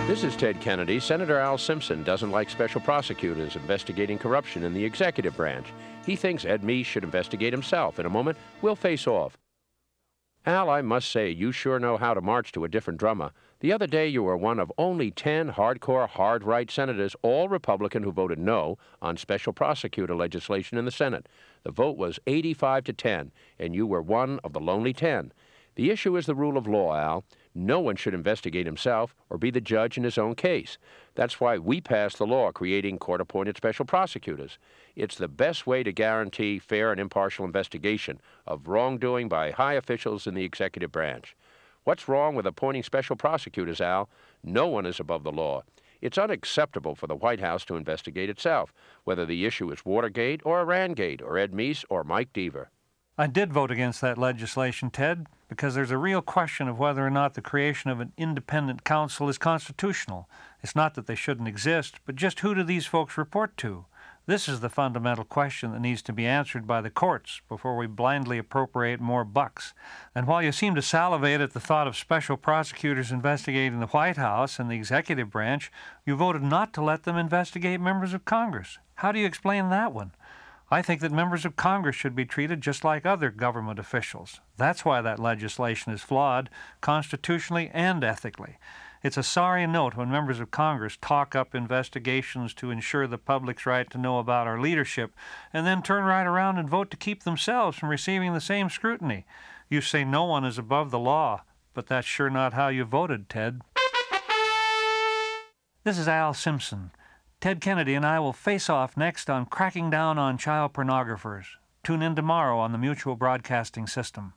This is Ted Kennedy. Senator Al Simpson doesn't like special prosecutors investigating corruption in the executive branch. He thinks Ed Meese should investigate himself. In a moment, we'll face off. Al, I must say, you sure know how to march to a different drummer. The other day, you were one of only 10 hardcore, hard-right senators, all Republican, who voted no on special prosecutor legislation in the Senate. The vote was 85 to 10, and you were one of the lonely 10. The issue is the rule of law, Al. No one should investigate himself or be the judge in his own case. That's why we passed the law creating court-appointed special prosecutors. It's the best way to guarantee fair and impartial investigation of wrongdoing by high officials in the executive branch. What's wrong with appointing special prosecutors, Al? No one is above the law. It's unacceptable for the White House to investigate itself, whether the issue is Watergate or Irangate or Ed Meese or Mike Deaver. I did vote against that legislation, Ted, because there's a real question of whether or not the creation of an independent counsel is constitutional. It's not that they shouldn't exist, but just who do these folks report to? This is the fundamental question that needs to be answered by the courts before we blindly appropriate more bucks. And while you seem to salivate at the thought of special prosecutors investigating the White House and the executive branch, you voted not to let them investigate members of Congress. How do you explain that one? I think that members of Congress should be treated just like other government officials. That's why that legislation is flawed, constitutionally and ethically. It's a sorry note when members of Congress talk up investigations to ensure the public's right to know about our leadership, and then turn right around and vote to keep themselves from receiving the same scrutiny. You say no one is above the law, but that's sure not how you voted, Ted. This is Al Simpson. Ted Kennedy and I will face off next on cracking down on child pornographers. Tune in tomorrow on the Mutual Broadcasting System.